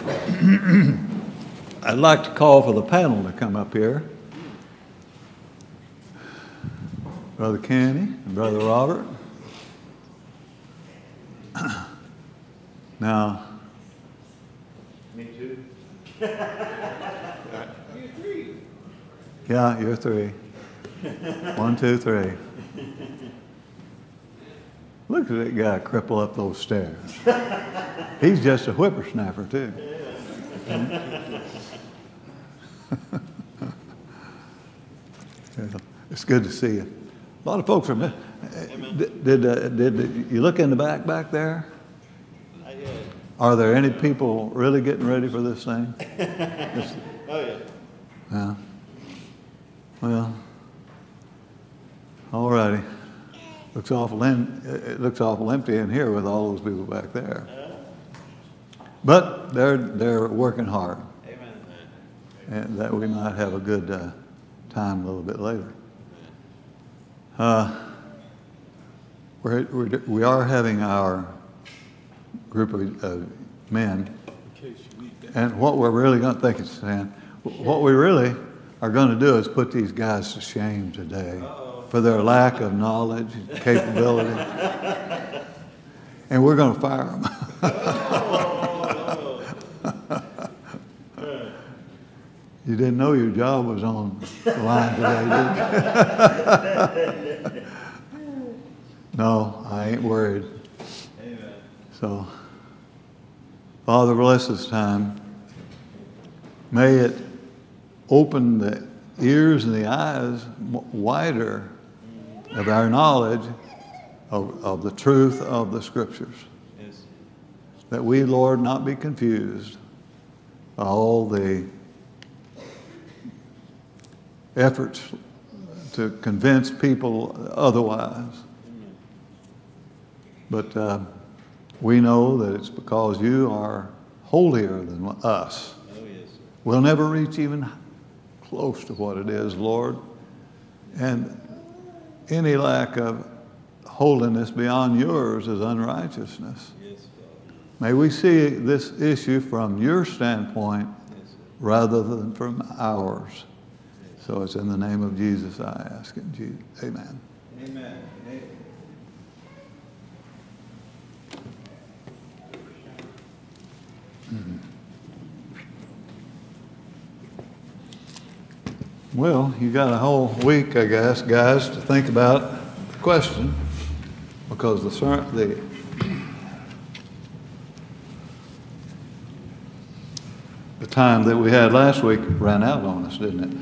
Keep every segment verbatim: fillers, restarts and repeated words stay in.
I'd like to call for the panel to come up here. Brother Kenny and Brother Robert. Now, me too. You're three. Yeah, you're three. One, two, three. Look at that guy cripple up those stairs. He's just a whippersnapper, too. It's good to see you. A lot of folks are. Did did, uh, did you look in the back back there? Not yet. Are there any people really getting ready for this thing? Oh yeah. Yeah. Well. All righty. Looks awful. In, it looks awful empty in here with all those people back there. But they're they're working hard. Amen. And that we might have a good uh, time a little bit later. Uh, we're, we're, we are having our group of uh, men, and what we're really going to think it's saying, what we really are going to do is put these guys to shame today Uh-oh. for their lack of knowledge and capability, and we're going to fire them. You didn't know your job was on the line today, did you? No, I ain't worried. Amen. So, Father, bless this time. May it open the ears and the eyes wider of our knowledge of, of the truth of the Scriptures. Yes. That we, Lord, not be confused by all the efforts to convince people otherwise. But uh, we know that it's because you are holier than us. Oh, yes. We'll never reach even close to what it is, Lord. And any lack of holiness beyond yours is unrighteousness. Yes, Father. May we see this issue from your standpoint Yes, rather than from ours. So it's in the name of Jesus I ask it. Jesus. Amen. Amen. Amen. Mm-hmm. Well, you got a whole week, I guess, guys, to think about the question, because the the the time that we had last week ran out on us, didn't it?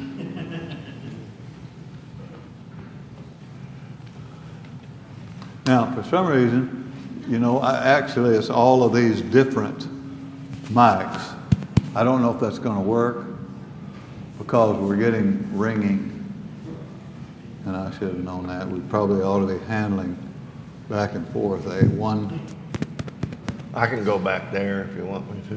Now, for some reason, you know, I, actually it's all of these different mics. I don't know if that's going to work because we're getting ringing, and I should have known that. We probably ought to be handling back and forth a one. I can go back there if you want me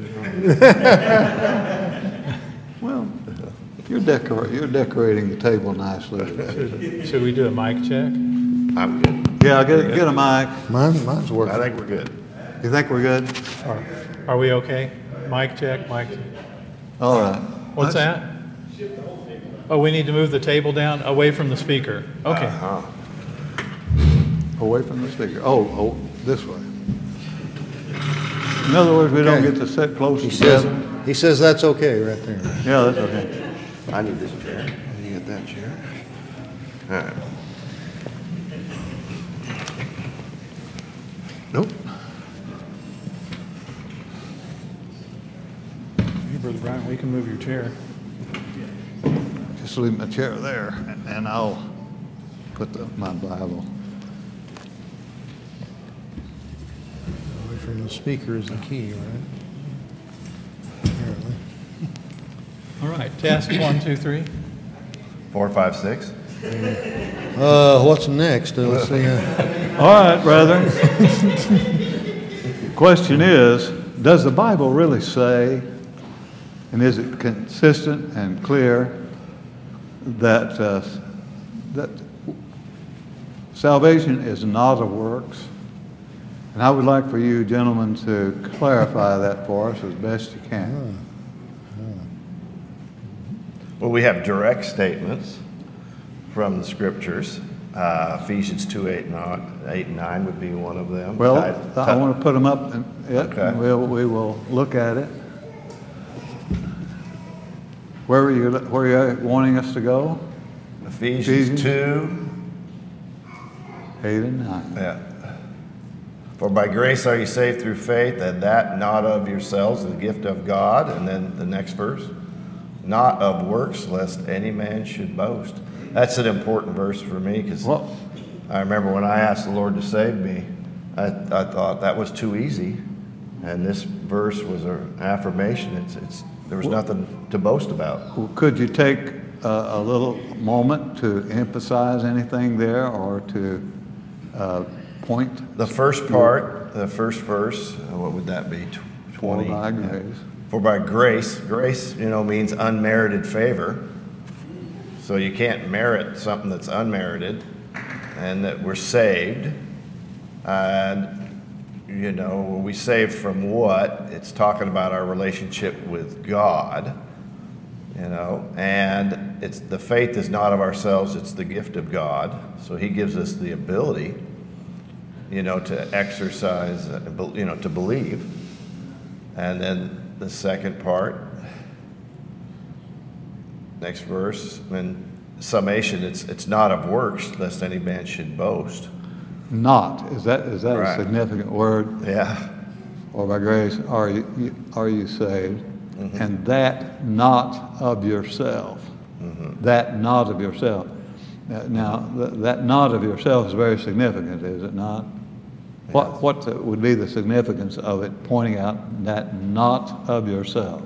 to. Well, you're, decor- you're decorating the table nicely. Should, should we do a mic check? I'm good. Yeah, get, get a mic. Mine, mine's working. I think we're good. You think we're good? Are, are we okay? Mic check, mic check. All right. What's Let's- that? Oh, we need to move the table down away from the speaker. Okay. Uh-huh. Away from the speaker. Oh, oh, this way. In other words, we don't Okay. get to sit close He says, together. he says that's okay right there. Yeah, that's okay. I need this chair. You get that chair? All right. Nope. Hey, Brother Brian, we can move your chair. Just leave my chair there, and, and I'll put the, my Bible. Away from the speaker is the key, right? Apparently. All right, test one, two, three. Four, five, six. Uh, what's next? Uh, let's see. Uh, All right, brethren. Question is, does the Bible really say, and is it consistent and clear, that uh, that salvation is not of works, And I would like for you gentlemen to clarify that for us as best you can. Well, we have direct statements from the scriptures. Uh, Ephesians two, eight, and eight and nine would be one of them. Well, Ti- I want to put them up, and yeah, Okay. and we'll, we will look at it. Where were you, where are you wanting us to go? Ephesians Ephesians. two, Eight and nine. yeah. For by grace are you saved through faith, and that not of yourselves, the gift of God. And then the next verse, not of works, lest any man should boast. That's an important verse for me, because Well, I remember when I asked the Lord to save me, I, I thought that was too easy. And this verse was an affirmation. It's, it's, there was nothing to boast about. could you take a, a little moment to emphasize anything there, or to uh, point? The first part, the first verse, uh, what would that be? Tw- For twenty. by yeah. grace. For by grace, grace, you know, means unmerited favor. So you can't merit something that's unmerited, and that we're saved. And, you know, we saved from what? It's talking about our relationship with God, you know, and it's the faith is not of ourselves, it's the gift of God. So he gives us the ability, you know, to exercise, uh, be- you know, to believe. And then the second part, next verse, in summation, it's it's not of works, lest any man should boast. Not, is that, is that a Right. significant word? Yeah, Or by grace are you, you- are you saved? Mm-hmm. And that not of yourself. Mm-hmm. That not of yourself. Uh, Now, th- that not of yourself is very significant, is it not? What, what the- would be the significance of it pointing out that not of yourself?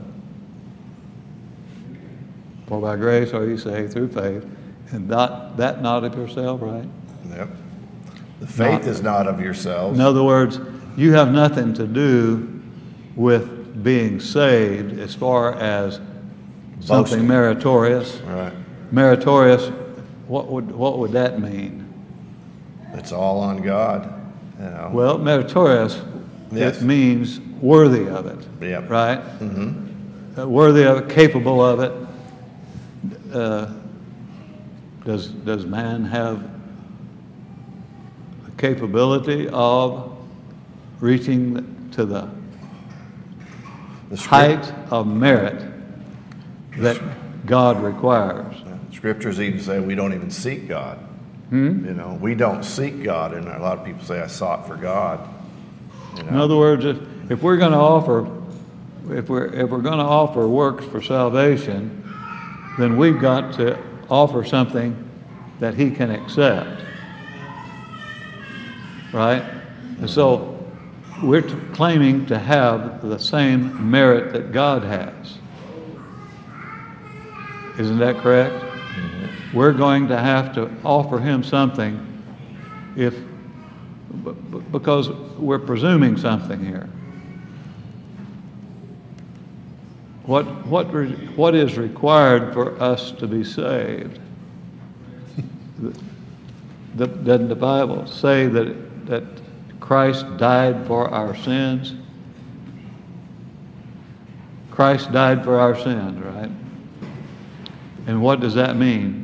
For by grace are you saved through faith, and that, that not of yourself, right? yep. The faith Not- is not of yourselves. In other words, you have nothing to do with being saved as far as something Boasting. meritorious. Right. Meritorious, what would, what would that mean? It's all on God, you know. Well, meritorious, Yes. it means worthy of it. Yep. Right? Uh, worthy of it, capable of it. Uh, does, does man have the capability of reaching to the The scrip- height of merit that God requires? Scriptures even say we don't even seek God. Hmm? You know, we don't seek God, and a lot of people say I sought for God. You know? In other words, if, if we're going to offer, if we're if we're going to offer works for salvation, then we've got to offer something that He can accept, right? And so we're t- claiming to have the same merit that God has. Isn't that correct? We're going to have to offer Him something if b- b- because we're presuming something here. What what re- what is required for us to be saved? The, doesn't the Bible say that that Christ died for our sins? Christ died for our sins, right? And what does that mean?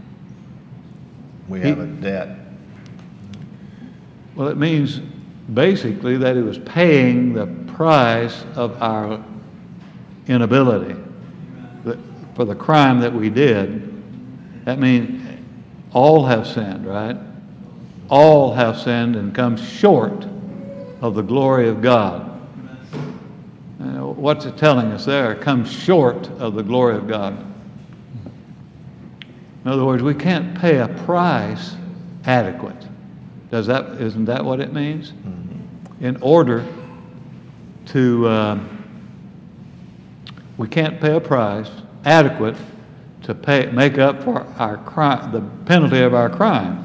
We He- have a debt. Well, it means basically that He was paying the price of our inability the- for the crime that we did. That means all have sinned, right? All have sinned and come short of the glory of God. Uh, what's it telling us there? Come short of the glory of God. In other words, we can't pay a price adequate. Does that, isn't that what it means? In order to, um, we can't pay a price adequate to pay, make up for our crime, the penalty of our crime.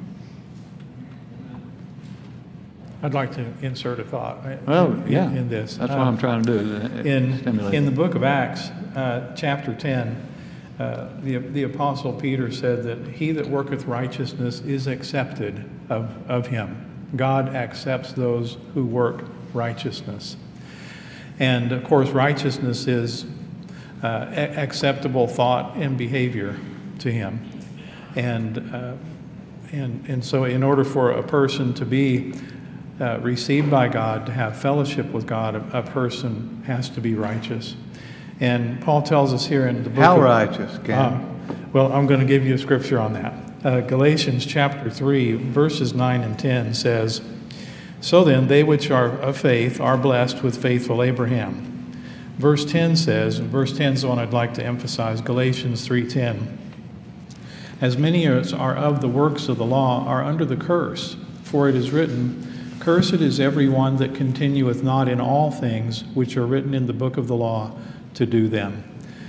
I'd like to insert a thought uh, Well, in, yeah, in this. that's what Uh, I'm trying to do. is in, stimulate. in the book of Acts, uh, chapter ten, uh, the, the apostle Peter said that he that worketh righteousness is accepted of, of him. God accepts those who work righteousness. And of course, righteousness is uh, a- acceptable thought and behavior to Him. And, uh, and, and so in order for a person to be uh, received by God, to have fellowship with God, a, a person has to be righteous. And Paul tells us here in the book How of, righteous, Ken? uh, well, I'm going to give you a scripture on that. Uh, Galatians chapter three, verses nine and ten says, "So then, they which are of faith are blessed with faithful Abraham." Verse ten says, and verse ten is the one I'd like to emphasize, Galatians three ten, "As many as are of the works of the law are under the curse, for it is written, Cursed is every one that continueth not in all things which are written in the book of the law to do them."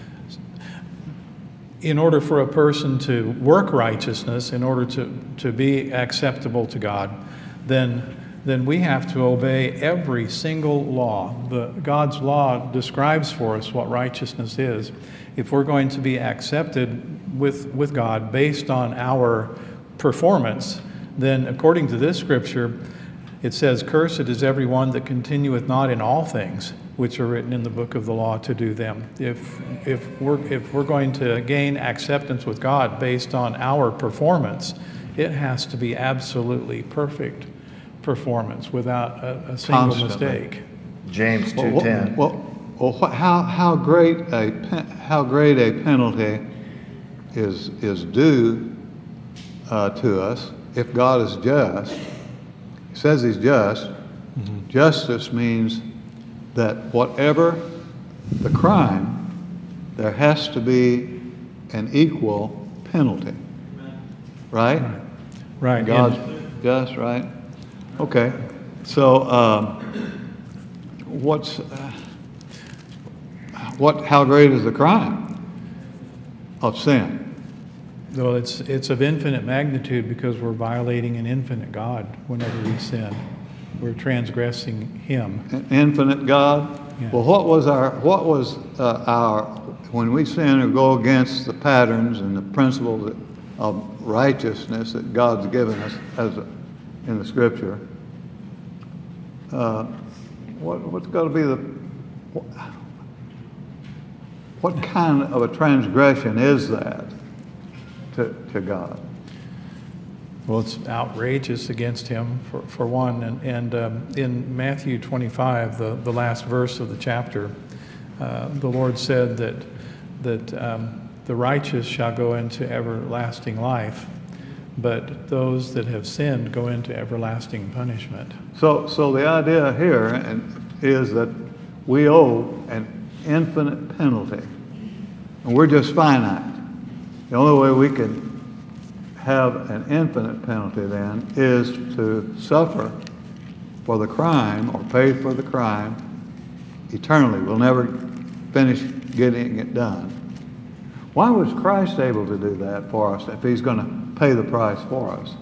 In order for a person to work righteousness, in order to, to be acceptable to God, then, then we have to obey every single law. The, God's law describes for us what righteousness is. If we're going to be accepted with, with God based on our performance, then according to this scripture, it says, "Cursed is every one that continueth not in all things which are written in the book of the law to do them." If, if, we're, if we're going to gain acceptance with God based on our performance, it has to be absolutely perfect performance without a, a single Constantly. mistake. James Well, two what- ten. Well, well, what- how, how great a, pen- how great a penalty is, is due uh, to us if God is just. He says He's just. Justice means that whatever the crime, there has to be an equal penalty. Right? Right. God's And, just, right? Okay. So, um, what's, uh, what, how great is the crime of sin? well, it's, it's of infinite magnitude because we're violating an infinite God whenever we sin. We're transgressing Him. An infinite God? Yeah. Well, what was our, what was uh, our, when we sin or go against the patterns and the principles of righteousness that God's given us as a, in the Scripture, uh, what, what's got to be the, what, what kind of a transgression is that to, to God? Well, it's outrageous against Him, for, for one. And, and um, in Matthew twenty-five, the, the last verse of the chapter, uh, the Lord said that, that um, the righteous shall go into everlasting life, but those that have sinned go into everlasting punishment. So, so the idea here and, is that we owe an infinite penalty, and we're just finite. The only way we can have an infinite penalty then is to suffer for the crime or pay for the crime eternally. We'll never finish getting it done. Why was Christ able to do that for us if He's going to pay the price for us?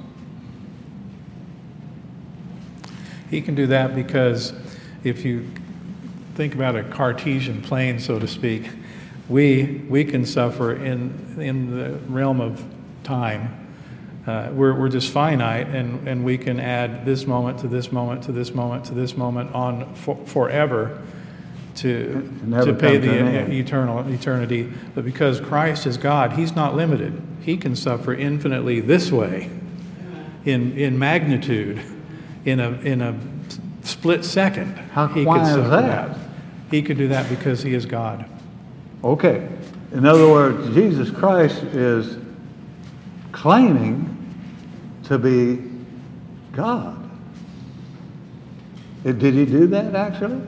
He can do that because if you think about a Cartesian plane, so to speak, we, we can suffer in, in the realm of time. Uh, we're, we're just finite, and, and we can add this moment to this moment to this moment to this moment on for, forever to, never to pay come to the an end. eternal eternity. But because Christ is God, He's not limited. He can suffer infinitely this way, in in magnitude, in a in a split second. How- he why could is suffer that? He could do that because He is God. Okay. In other words, Jesus Christ is claiming to be God. Did he do that actually?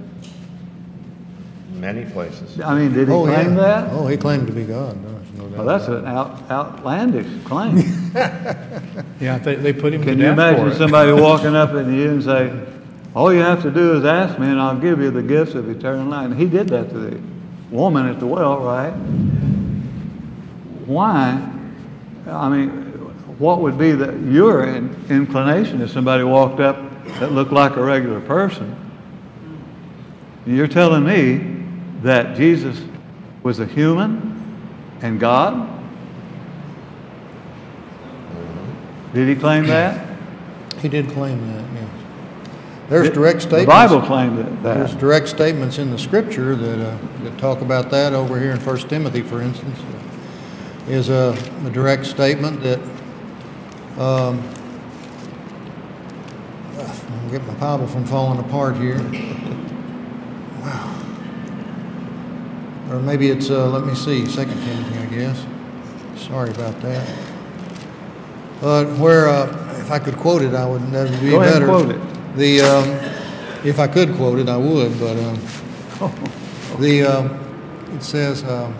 Many places. I mean, did he Oh, claim yeah. that? Oh, he claimed to be God. No, there's no doubt Well, that's about an out, outlandish claim. Yeah, they, they put Him Can to you death for imagine it. somebody walking up at you and say, all you have to do is ask me and I'll give you the gifts of eternal life? And he did that to the woman at the well, right? Why? I mean, what would be the, your in, inclination if somebody walked up that looked like a regular person? You're telling me that Jesus was a human and God? Did he claim that? He did claim that, yes. There's direct The statements. Bible claimed that. There's direct statements in the Scripture that, uh, that talk about that. Over here in First Timothy, for instance, is a, a direct statement that, um, I'll get my Bible from falling apart here. Wow. Or maybe it's, uh, let me see, Second Timothy, I guess. Sorry about that. But where, uh, if I could quote it, I would, that would be Go ahead and better. quote it. The, um, if I could quote it, I would, but, um, the, um, it says, um,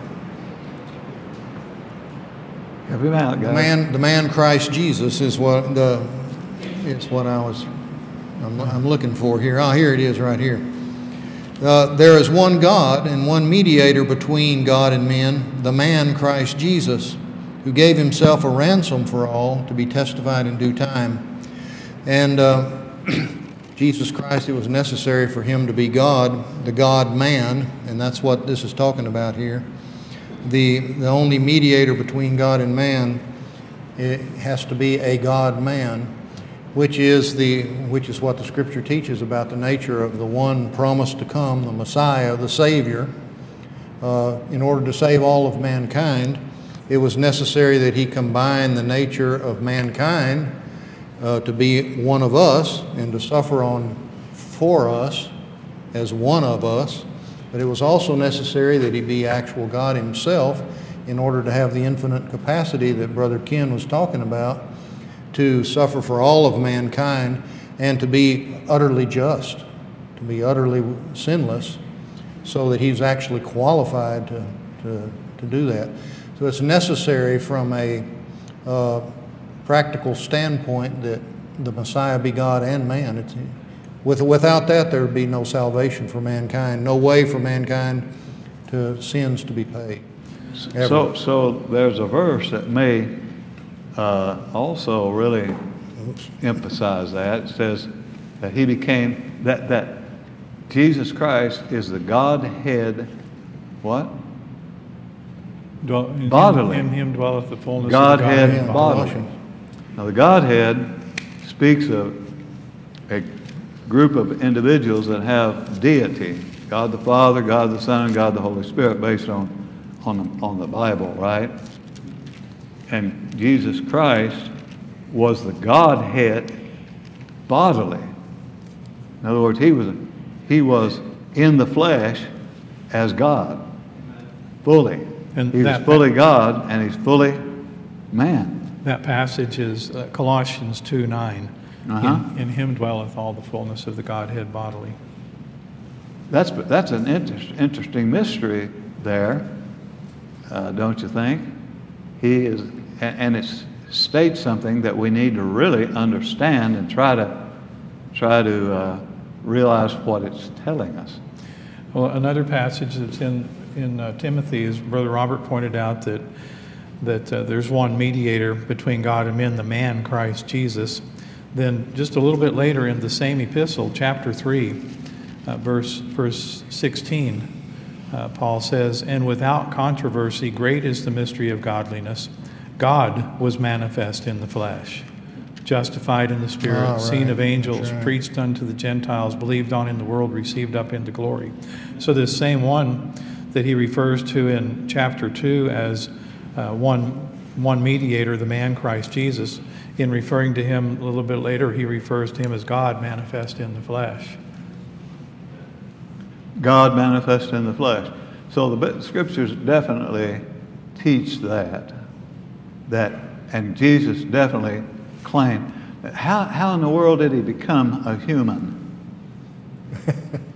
Help him out, the guys. man, the man Christ Jesus is what the, is what I was, I'm, I'm looking for here. Ah, here it is right here. Uh, there is one God and one mediator between God and men, the man Christ Jesus, who gave himself a ransom for all to be testified in due time. And uh, Jesus Christ, it was necessary for him to be God, the God-man, and that's what this is talking about here. The, the only mediator between God and man, it has to be a God-man, which is the which is what the Scripture teaches about the nature of the one promised to come, the Messiah, the Savior. Uh, in order to save all of mankind, it was necessary that he combine the nature of mankind uh, to be one of us and to suffer on for us as one of us. But it was also necessary that he be actual God himself in order to have the infinite capacity that Brother Ken was talking about, to suffer for all of mankind and to be utterly just, to be utterly sinless, so that he's actually qualified to, to, to do that. So it's necessary from a uh, practical standpoint that the Messiah be God and man. It's, with, without that, there would be no salvation for mankind, no way for mankind to sins to be paid. Ever. So, so there's a verse that may uh, also really emphasize that. It says that he became, that, that Jesus Christ is the Godhead, what? Dwell, in Bodily. Him, in him dwelleth the fullness Godhead of the Godhead bodily. Colossians. Now the Godhead speaks of a group of individuals that have deity. God the Father, God the Son, and God the Holy Spirit, based on, on, the, on the Bible, right? And Jesus Christ was the Godhead bodily. In other words, he was, he was in the flesh as God, fully. And He's that- fully God and he's fully man. That passage is uh, Colossians two nine. Uh-huh. In, in him dwelleth all the fullness of the Godhead bodily. That's, that's an inter- interesting mystery there, uh, don't you think? He is, and, and it states something that we need to really understand and try to try to uh, realize what it's telling us. Well, another passage that's in in uh, Timothy, as Brother Robert pointed out, that that uh, there's one mediator between God and men, the man Christ Jesus. Then just a little bit later in the same epistle, chapter three, uh, verse verse sixteen, uh, Paul says, "And without controversy, great is the mystery of godliness. God was manifest in the flesh, justified in the Spirit, Oh, right. seen of angels, That's right. preached unto the Gentiles, believed on in the world, received up into glory." So this same one that he refers to in chapter two as uh, one one mediator, the man Christ Jesus, in referring to him a little bit later, he refers to him as God manifest in the flesh. God manifest in the flesh. So the bi- scriptures definitely teach that. That, and Jesus definitely claimed. How, how in the world did he become a human? Uh,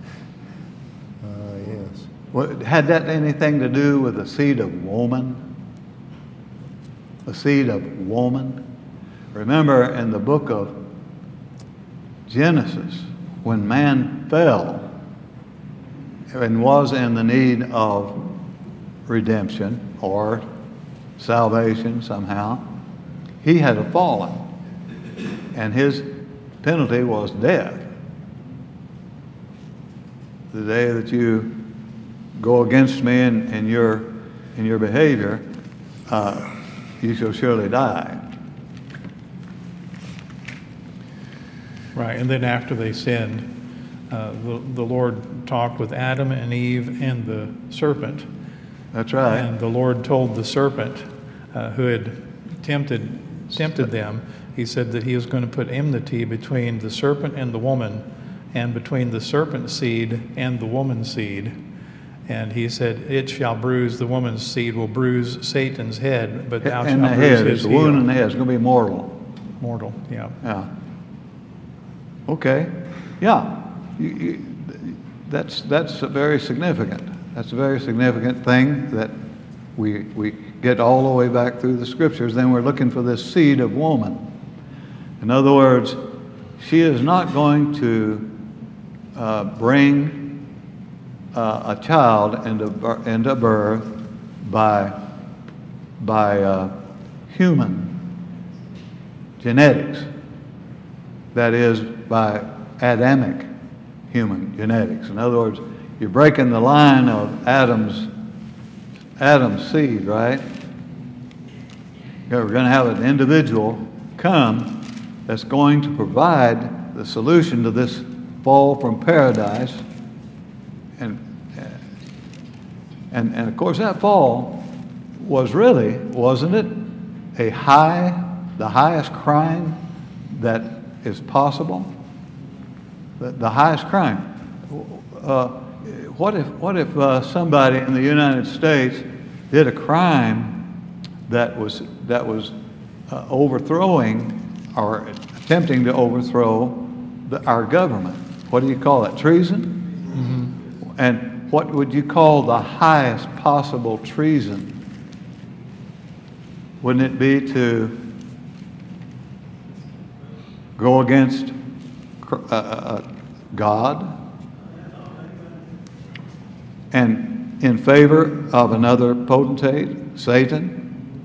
yes. What, had that anything to do with the seed of woman? The seed of woman? Remember in the book of Genesis, when man fell and was in the need of redemption or salvation somehow, he had fallen, and his penalty was death. The day that you go against me in, in your in your behavior, uh, you shall surely die. Right, and then after they sinned, uh, the, the Lord talked with Adam and Eve and the serpent. That's right. And the Lord told the serpent uh, who had tempted tempted them, he said that he was going to put enmity between the serpent and the woman, and between the serpent's seed and the woman's seed. And he said, it shall bruise, the woman's seed will bruise Satan's head, but thou And shalt the bruise head, his it's a heel. wound in the head. It's going to be mortal. Mortal, yeah. Yeah. Okay. Yeah. You, you, that's that's a very significant. That's a very significant thing that we we get all the way back through the scriptures. Then we're looking for this seed of woman. In other words, she is not going to uh, bring uh, a child into bir- into birth by by uh, human genetics. That is, by Adamic human genetics. In other words, you're breaking the line of Adam's Adam's seed, right? We're going to have an individual come that's going to provide the solution to this fall from paradise. And and and of course that fall was really, wasn't it, a high, the highest crime that is possible? The, the highest crime. Uh, what if what if uh, somebody in the United States did a crime that was that was uh, overthrowing or attempting to overthrow the, our government? What do you call that? Treason? Mm-hmm. And what would you call the highest possible treason? Wouldn't it be to go against uh, uh, God and in favor of another potentate, Satan?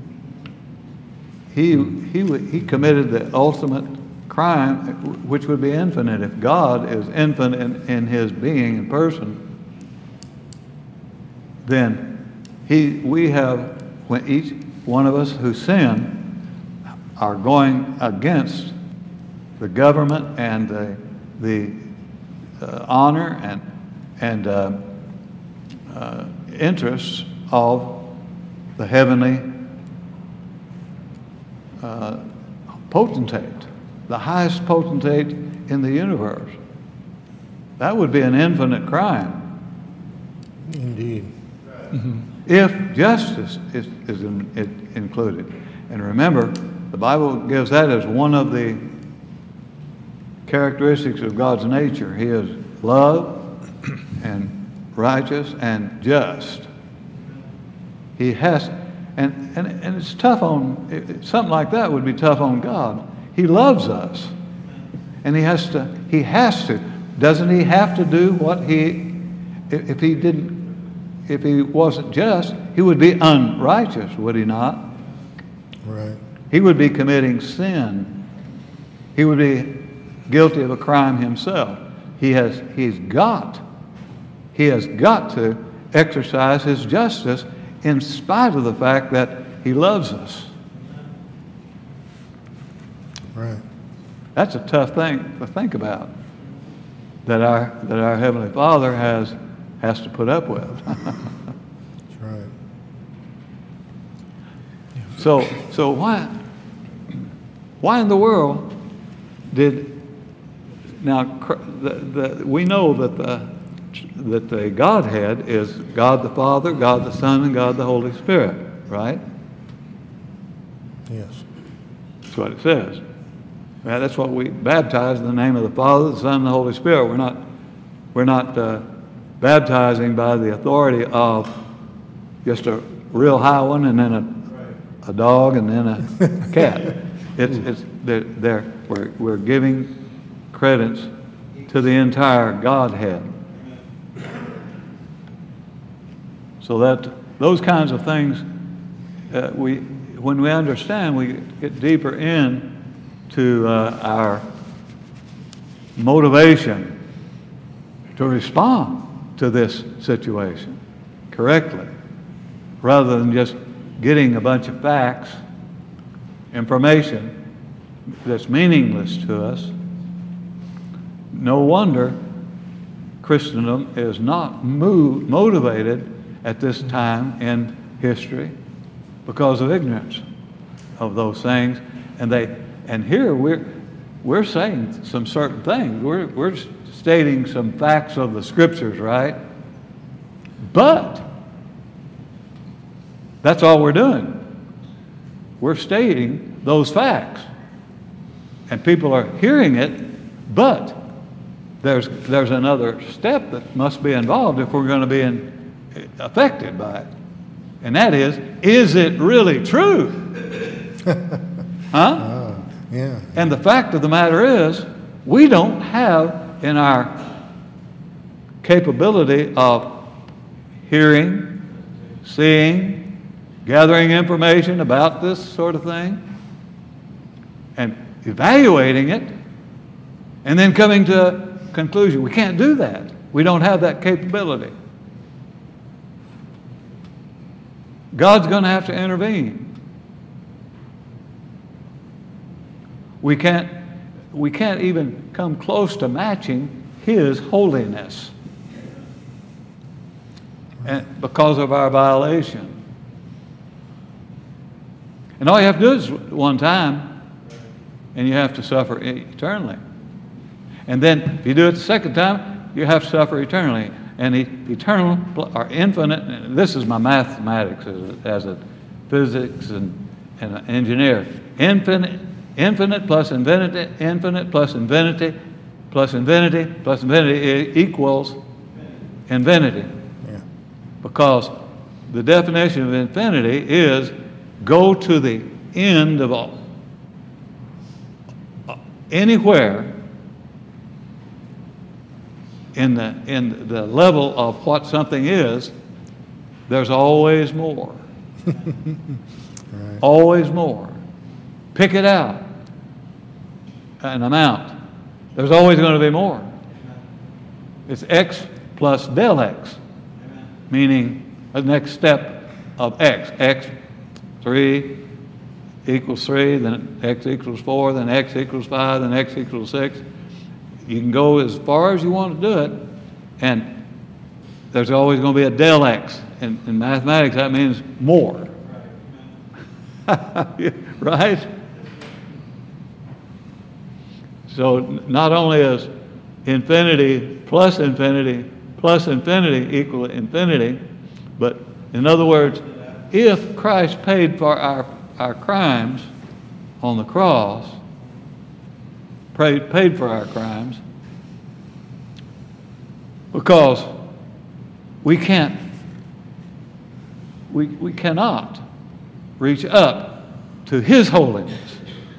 He he he committed the ultimate crime, which would be infinite. If God is infinite in, in His being and person, then He we have when each one of us who sin are going against the government and the the uh, honor and and uh, uh, interests of the heavenly uh, potentate, the highest potentate in the universe. That would be an infinite crime. Indeed. Mm-hmm. If justice is, is in, it included. And remember, the Bible gives that as one of the characteristics of God's nature. He is love and righteous and just. He has, and, and, and it's tough on, it, something like that would be tough on God. He loves us. And he has to, he has to, doesn't he have to do what he, if, if he didn't, if he wasn't just, he would be unrighteous, would he not? Right. He would be committing sin. He would be guilty of a crime himself. He has, he's got, he has got to exercise his justice in spite of the fact that he loves us. Right. That's a tough thing to think about, that our, that our Heavenly Father has, has to put up with. That's right. So, so why, why in the world did, now the, the, we know that the, that the Godhead is God the Father, God the Son, and God the Holy Spirit, right? Yes. That's what it says. Well, that's what we baptize in the name of the Father, the Son, and the Holy Spirit. We're not, we're not uh, baptizing by the authority of just a real high one and then a, a dog and then a cat. It's, it's, they're, they're, we're, we're giving credence to the entire Godhead. So that those kinds of things, uh, we, when we understand, we get deeper in to uh, our motivation to respond to this situation correctly, rather than just getting a bunch of facts, information that's meaningless to us, no wonder Christendom is not moved, motivated at this time in history because of ignorance of those things. And they, and here we're we're saying some certain things. We're we're stating some facts of the scriptures, right? But that's all we're doing. We're stating those facts. And people are hearing it, but there's there's another step that must be involved if we're going to be in, affected by it. And that is, is it really true? Huh? Uh, yeah. And the fact of the matter is, we don't have in our capability of hearing, seeing, gathering information about this sort of thing, and evaluating it, and then coming to a conclusion. We can't do that. We don't have that capability. God's going to have to intervene. We can't, we can't even come close to matching His holiness, and because of our violation. And all you have to do is one time, and you have to suffer eternally. And then if you do it the second time, you have to suffer eternally. And eternal or infinite, and this is my mathematics as a, as a physics and, and an engineer. Infinite, infinite plus infinity, infinite plus infinity, plus infinity, plus infinity equals infinity. Yeah. Because the definition of infinity is go to the end of all. Anywhere in the in the level of what something is, there's always more. Right. Always more. Pick it out. An amount. There's always going to be more. It's x plus del x, meaning the next step of x. X, three equals three, then x equals four, then x equals five, then x equals six. You can go as far as you want to do it, and there's always going to be a del x. In, in mathematics, that means more. Right? So not only is infinity plus infinity plus infinity equal to infinity, but in other words, if Christ paid for our, our crimes on the cross, paid, paid for our crimes, because we can't, we, we cannot reach up to His holiness.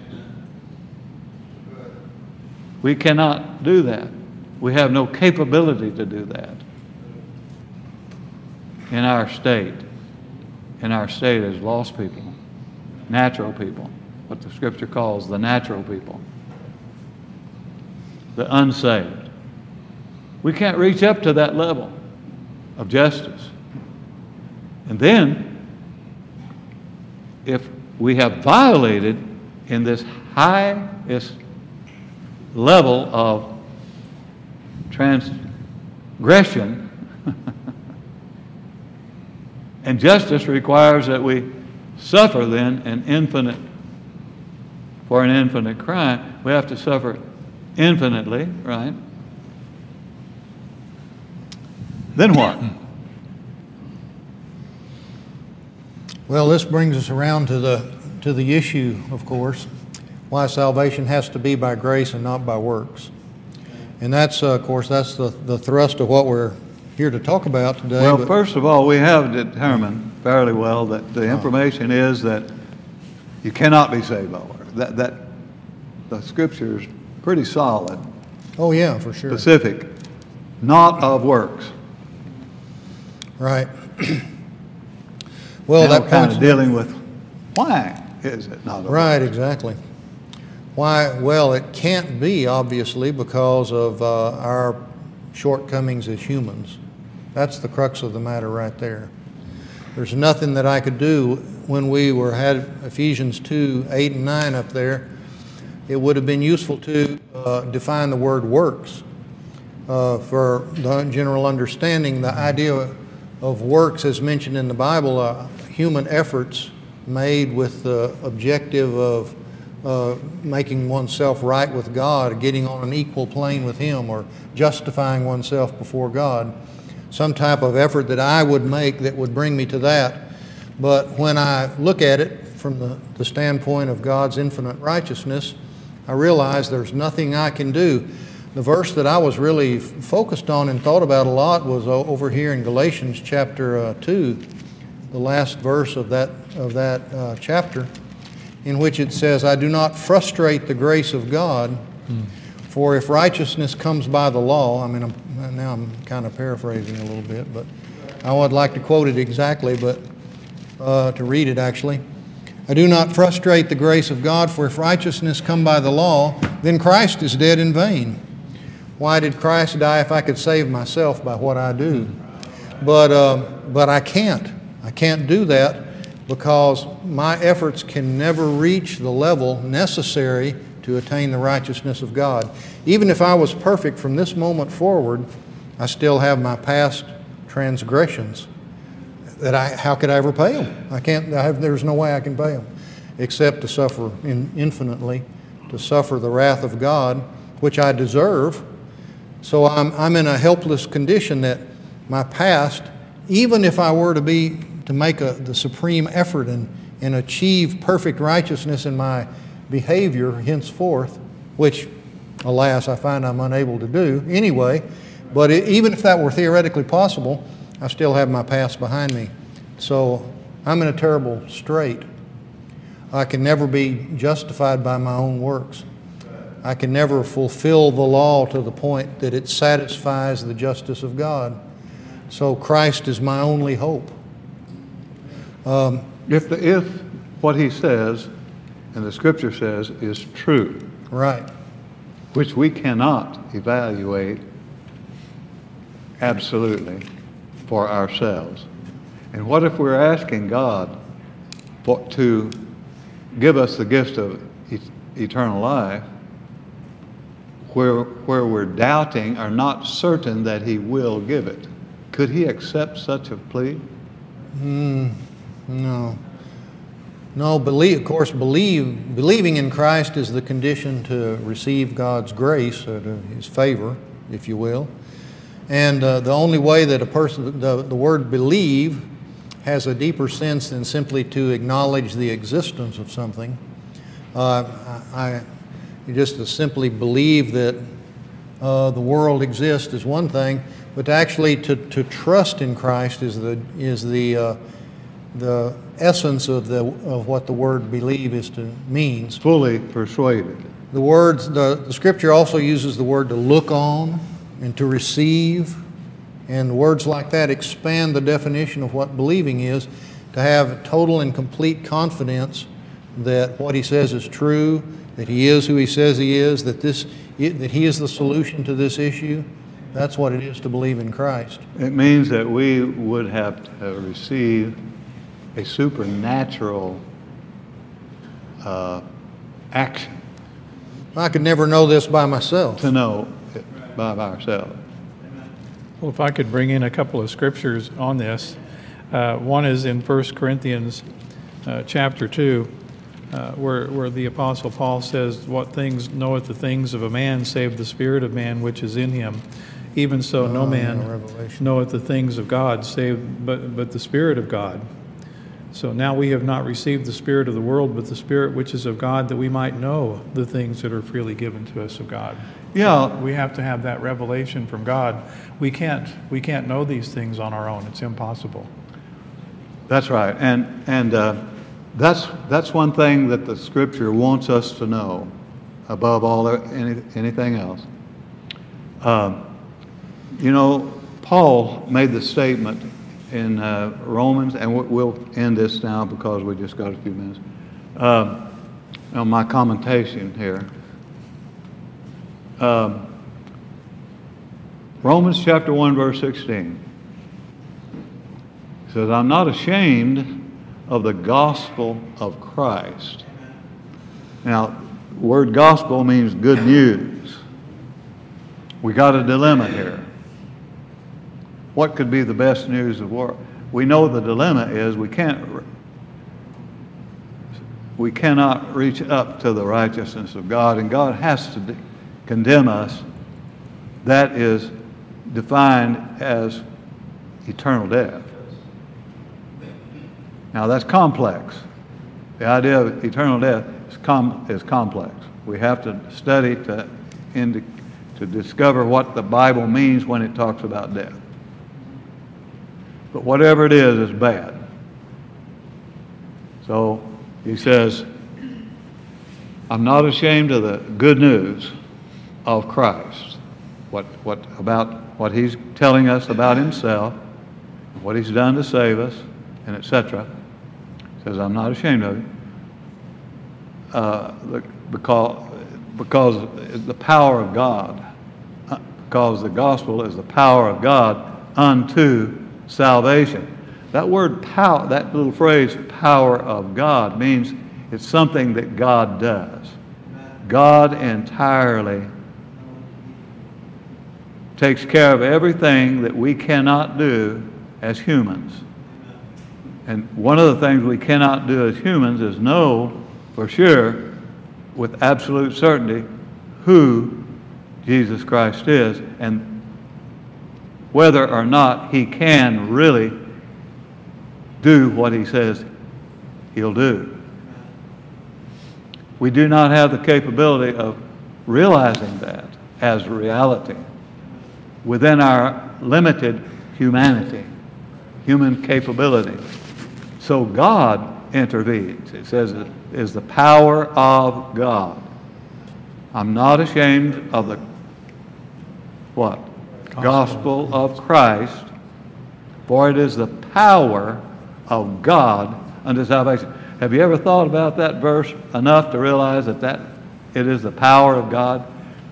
We cannot do that. We have no capability to do that in our state, in our state as lost people, natural people, what the Scripture calls the natural people, the unsaved. We can't reach up to that level of justice. And then, if we have violated in this highest level of transgression, and justice requires that we suffer then an infinite, for an infinite crime, we have to suffer infinitely, right? Then what? Well, this brings us around to the to the issue, of course, why salvation has to be by grace and not by works. And that's, uh, of course, that's the, the thrust of what we're here to talk about today. Well, but- first of all, we have determined fairly well that the information is that you cannot be saved by works. That, that the Scripture is pretty solid, Oh, yeah, for sure. specific, not of works. Right. Well, Now that we're kind points of dealing with why is it not of Right, works? exactly. Why? Well, it can't be, obviously, because of uh, our shortcomings as humans. That's the crux of the matter right there. There's nothing that I could do when we were had Ephesians two, eight and nine up there. It would have been useful to uh, define the word works. uh, for the general understanding, the idea of works as mentioned in the Bible are human efforts made with the objective of uh, making oneself right with God, getting on an equal plane with Him, or justifying oneself before God. Some type of effort that I would make that would bring me to that. But when I look at it from the, the standpoint of God's infinite righteousness, I realize there's nothing I can do. The verse that I was really f- focused on and thought about a lot was o- over here in Galatians chapter uh, two, the last verse of that, of that uh, chapter, in which it says, I do not frustrate the grace of God, hmm. for if righteousness comes by the law, I mean, I'm, now I'm kind of paraphrasing a little bit, but I would like to quote it exactly, but uh, to read it actually. I do not frustrate the grace of God, for if righteousness come by the law, then Christ is dead in vain. Why did Christ die if I could save myself by what I do? But, uh, but I can't. I can't do that because my efforts can never reach the level necessary to attain the righteousness of God. Even if I was perfect from this moment forward, I still have my past transgressions. That I, how could I ever pay them? I can't. I have, there's no way I can pay them, except to suffer in, infinitely, to suffer the wrath of God, which I deserve. So I'm I'm in a helpless condition that my past, even if I were to be to make a, the supreme effort and and achieve perfect righteousness in my behavior henceforth, which, alas, I find I'm unable to do anyway. But it, even if that were theoretically possible, I still have my past behind me. So I'm in a terrible strait. I can never be justified by my own works. I can never fulfill the law to the point that it satisfies the justice of God. So Christ is my only hope. Um, If, the, if what he says, and the Scripture says, is true, right. which we cannot evaluate absolutely for ourselves. And what if we're asking God for, to give us the gift of e- eternal life, where, where we're doubting or not certain that He will give it? Could He accept such a plea? Mm, no. No, believe, of course, believe, believing in Christ is the condition to receive God's grace, or to His favor, if you will. And uh, the only way that a person, the, the word believe, has a deeper sense than simply to acknowledge the existence of something. Uh, I, I just to simply believe that uh, the world exists is one thing, but to actually to, to trust in Christ is the is the uh, the essence of the of what the word believe is to means. Fully persuaded. The words the, the Scripture also uses the word to look on and to receive, and words like that expand the definition of what believing is, to have total and complete confidence that what He says is true, that He is who He says He is, that this that He is the solution to this issue. That's what it is to believe in Christ. It means that we would have to receive a supernatural uh, action I could never know this by myself. to know it by ourselves. Well, if I could bring in a couple of scriptures on this. Uh, one is in First Corinthians uh, chapter two, uh, where, where the Apostle Paul says, what things knoweth the things of a man, save the spirit of man which is in him? Even so, no Oh, man Revelation. knoweth the things of God, save but, but the Spirit of God. So now we have not received the spirit of the world, but the Spirit which is of God, that we might know the things that are freely given to us of God. Yeah, We have to have that revelation from God. We can't we can't know these things on our own. It's impossible. that's right. And and uh, that's that's one thing that the Scripture wants us to know above all any, anything else. Um, you know, Paul made the statement in uh, Romans, and we'll end this now because we just got a few minutes. Uh, on my commentation here. Um, Romans chapter one, verse sixteen. It says, I'm not ashamed of the gospel of Christ. Now, the word gospel means good news. We got a dilemma here. What could be the best news of war? We know the dilemma is we can't, we cannot reach up to the righteousness of God, and God has to de- condemn us. That is defined as eternal death. Now that's complex. The idea of eternal death is, com- is complex. We have to study to, indi- to discover what the Bible means when it talks about death. But whatever it is, is bad. So he says, I'm not ashamed of the good news of Christ. What, what about what he's telling us about himself, what he's done to save us, and et cetera. He says, I'm not ashamed of it. Uh, because, because the power of God, because the gospel is the power of God unto salvation. That word power, that little phrase, power of God, means it's something that God does. God entirely takes care of everything that we cannot do as humans. And one of the things we cannot do as humans is know for sure, with absolute certainty, who Jesus Christ is and whether or not he can really do what he says he'll do. We do not have the capability of realizing that as reality within our limited humanity, human capability. So God intervenes. It says it is the power of God. I'm not ashamed of the what? Gospel, Gospel of Christ, for it is the power of God unto salvation. Have you ever thought about that verse enough to realize that, that it is the power of God?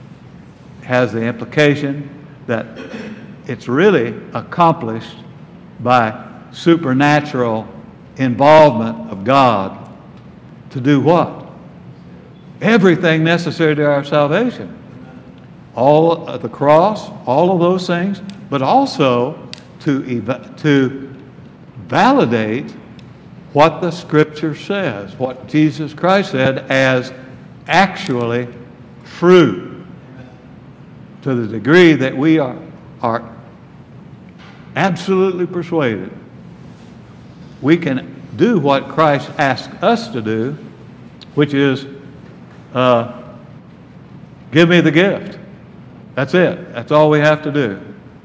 Has the implication that it's really accomplished by supernatural involvement of God to do what? Everything necessary to our salvation. All of the cross, all of those things, but also to, ev- to validate what the Scripture says, what Jesus Christ said as actually true, to the degree that we are, are absolutely persuaded we can do what Christ asked us to do, which is uh, give me the gift. That's it. That's all we have to do.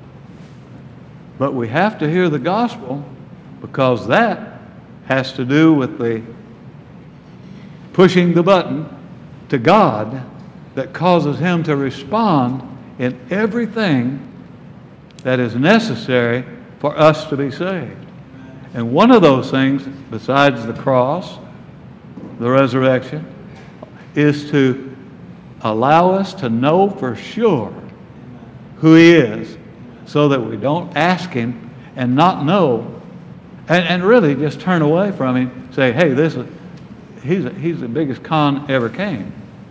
But we have to hear the gospel, because that has to do with the pushing the button to God that causes him to respond in everything that is necessary for us to be saved. And one of those things, besides the cross, the resurrection, is to allow us to know for sure who he is, so that we don't ask him and not know, and, and really just turn away from him, say, hey, this is, he's, he's the biggest con ever came.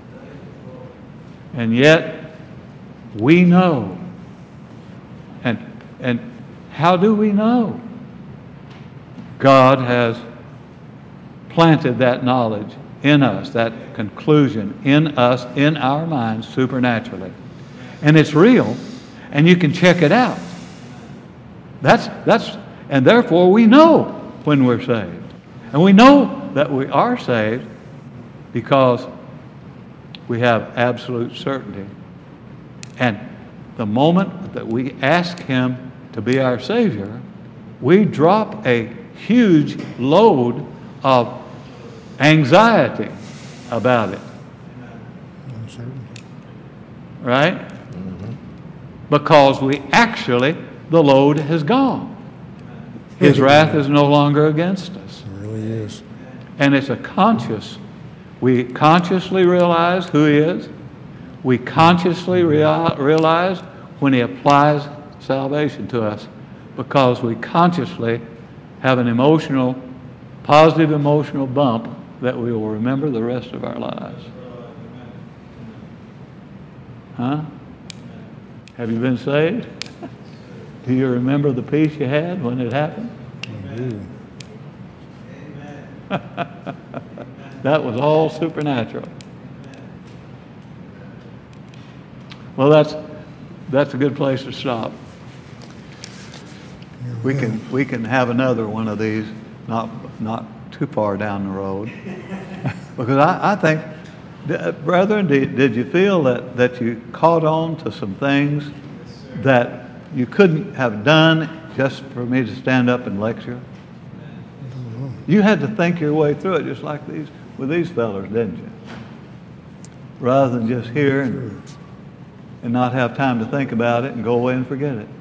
And yet, we know. And, and how do we know? God has planted that knowledge in us, that conclusion in us, in our minds, supernaturally. And it's real, and you can check it out. That's, that's, and therefore we know when we're saved. And we know that we are saved because we have absolute certainty. And the moment that we ask him to be our Savior, we drop a huge load of anxiety about it. Right? Mm-hmm. Because we actually, the load has gone. His wrath is no longer against us. It really is. And it's a conscious, we consciously realize who he is. We consciously rea- realize when he applies salvation to us, because we consciously have an emotional, positive emotional bump that we will remember the rest of our lives. Huh? Have you been saved? Do you remember the peace you had when it happened? That was all supernatural. Well, that's that's a good place to stop. We can we can have another one of these, not not too far down the road, because I, I think, brethren, did, did you feel that that you caught on to some things that you couldn't have done just for me to stand up and lecture? You had to think your way through it, just like these with these fellas, didn't you? Rather than just hear and, and not have time to think about it and go away and forget it.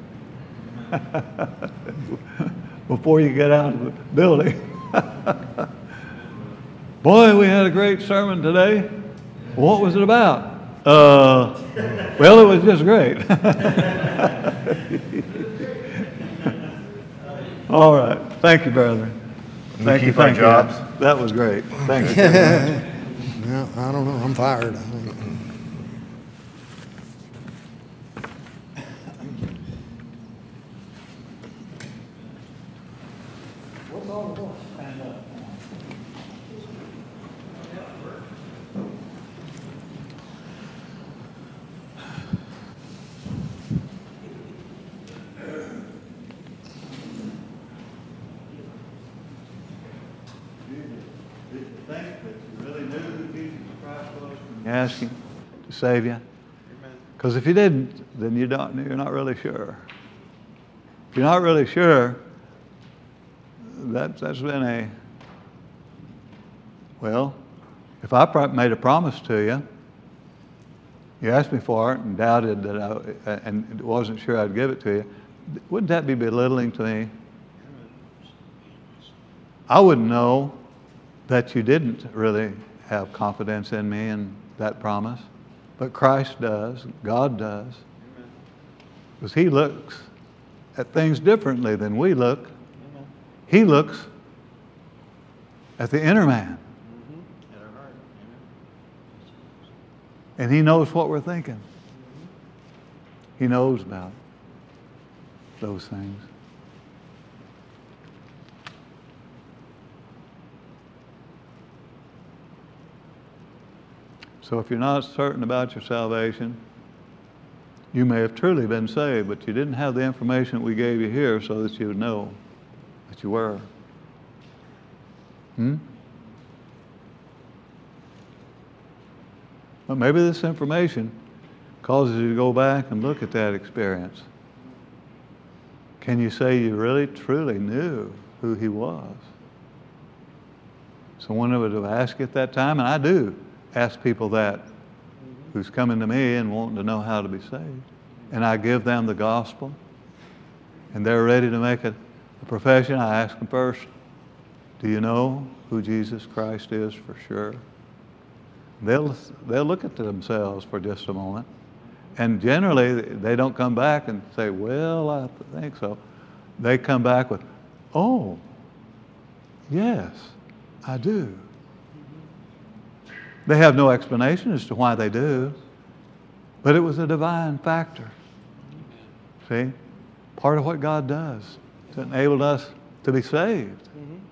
Before you get out of the building. Boy, we had a great sermon today. What was it about? Uh, well, it was just great. All right. Thank you, brethren. We Thank you, keep our thank you. jobs. That was great. Thank you. Well, I don't know. I'm fired. I think. Did you think that you really knew who Jesus Christ was when you asked Him to save you? Because if you didn't, then you don't, you're not really sure. If you're not really sure, that, that's been a, well, if I pro- made a promise to you, you asked me for it and doubted that I, and wasn't sure I'd give it to you, wouldn't that be belittling to me? I wouldn't know that you didn't really have confidence in me and that promise. But Christ does, God does. Because He looks at things differently than we look. He looks at the inner man. And He knows what we're thinking. He knows about those things. So if you're not certain about your salvation, you may have truly been saved, but you didn't have the information that we gave you here so that you would know that you were. Hmm? Well, maybe this information causes you to go back and look at that experience. Can you say you really, truly knew who He was? Someone would have asked you at that time, and I do ask people that who's coming to me and wanting to know how to be saved. And I give them the gospel, and they're ready to make a, a profession. I ask them first, do you know who Jesus Christ is for sure? They'll, they'll look at themselves for just a moment. And generally, they don't come back and say, well, I think so. They come back with, oh, yes, I do. They have no explanation as to why they do, but it was a divine factor. See? Part of what God does to enable us to be saved. Mm-hmm.